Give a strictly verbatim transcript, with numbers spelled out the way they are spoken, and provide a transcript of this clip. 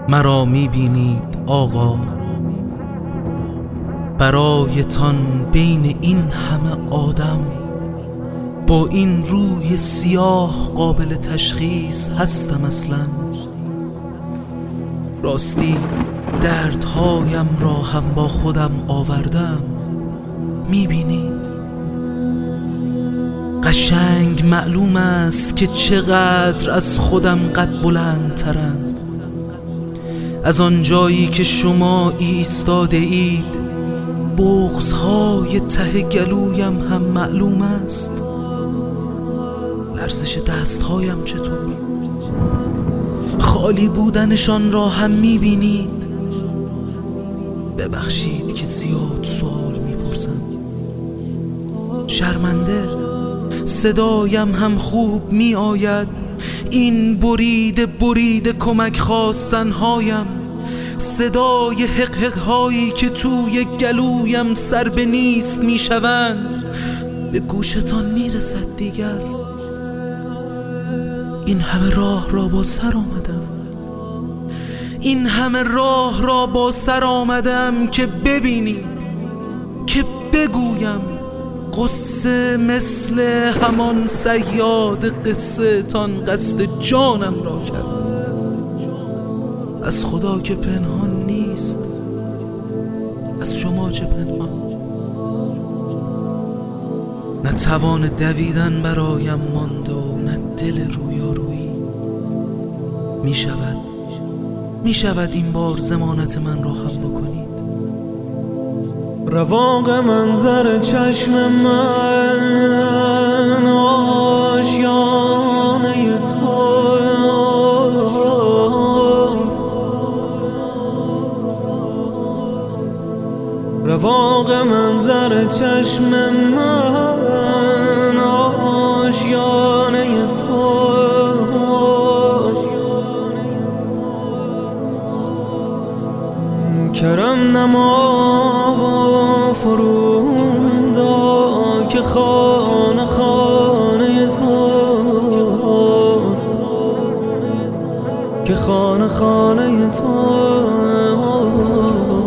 مرا میبینید آقا، برایتان بین این همه آدم با این روی سیاه قابل تشخیص هستم اصلا؟ راستی دردهایم را هم با خودم آوردم، میبینید؟ قشنگ معلوم است که چقدر از خودم قد بلندترند. از آن جایی که شما ایستاده اید بغض‌های ته گلویم هم معلوم است. لرزش دستهایم چطور؟ خالی بودنشان را هم میبینید؟ ببخشید که زیاد سوال میپرسم. شرمنده صدایم هم خوب می آید. این بریده بریده کمک خواستنهایم، صدای حق حق هایی که توی گلویم سر به نیست می شوند، به گوشتان می رسد دیگر؟ این همه راه را با سر آمدم، این همه راه را با سر آمدم که ببینید، که بگویم قصه مثل همان صیاد قصه تان قصد جانم را کرد. از خدا که پنهان نیست، از شما چه پنهان؟ نه توان دویدن برایم ماند و نه دل رویارویی. می شود می شود این بار ضمانت من را هم بکنید؟ رواق منظر چشم من آشیانه توست، رواق منظر چشم من آشیانه توست. کرم نما فروندا که خانه خانه توست، که خانه خانه توست.